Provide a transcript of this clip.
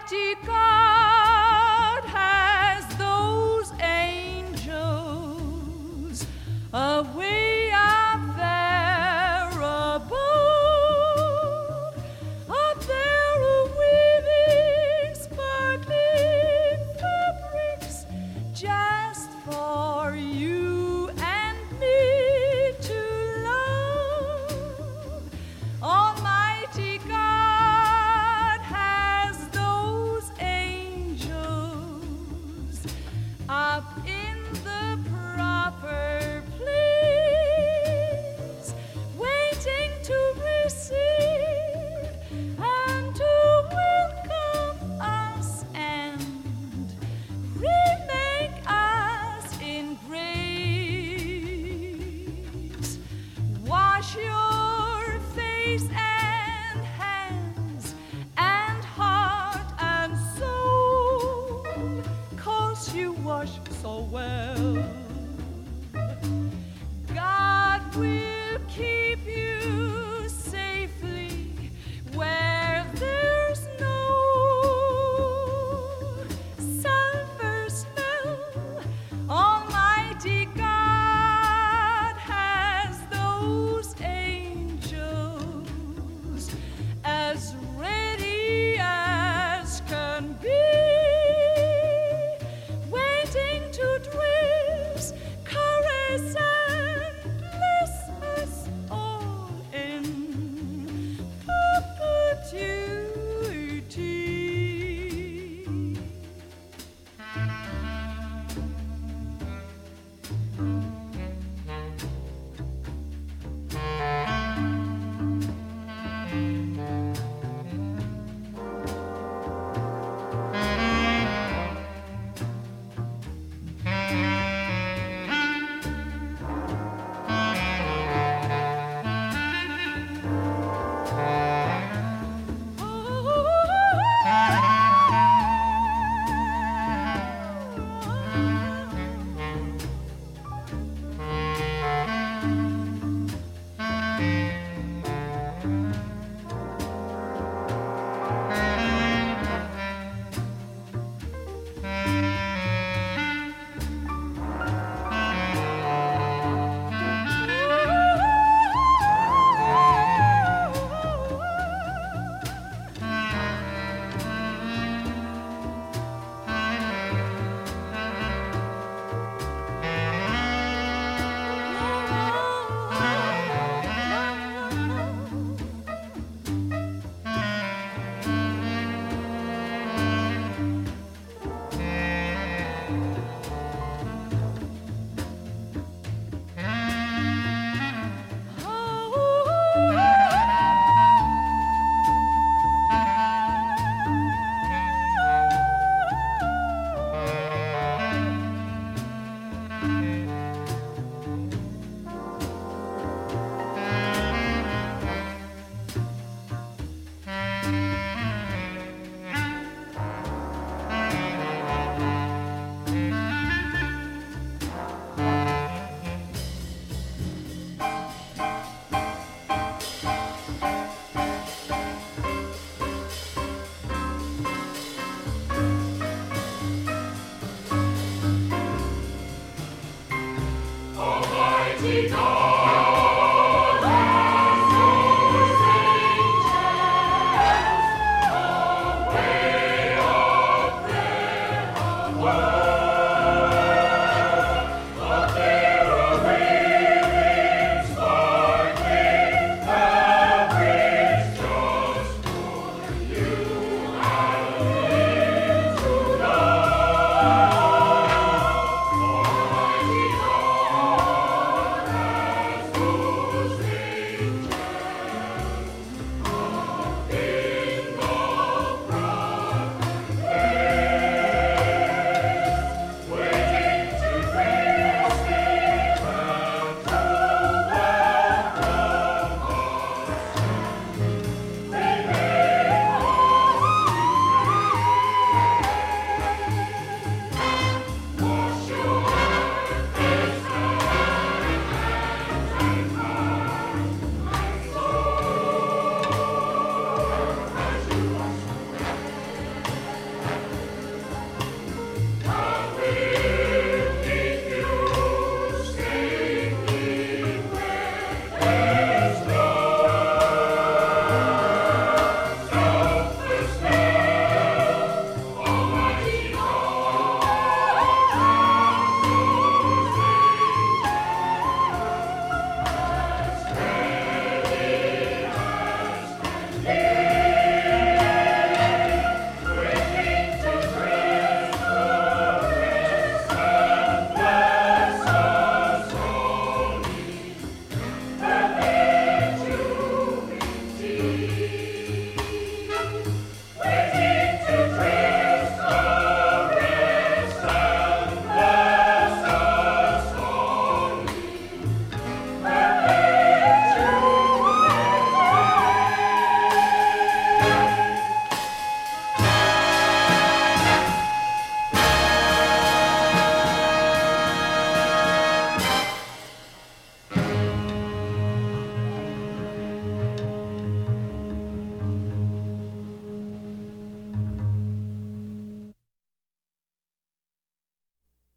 Almighty God has those angels away up there above, up there weaving sparkling fabrics just for you and me to love. Almighty God has those angels up in the proper place, waiting to receive and to welcome us and remake us in grace. Wash your face and hands and heart and soul, 'cause you wash so well. God will keep you safely where there's no sulfur smell. Almighty God has those angels as ready as can be, waiting to dress, caress, and bless us all in perpetuity. Almighty God.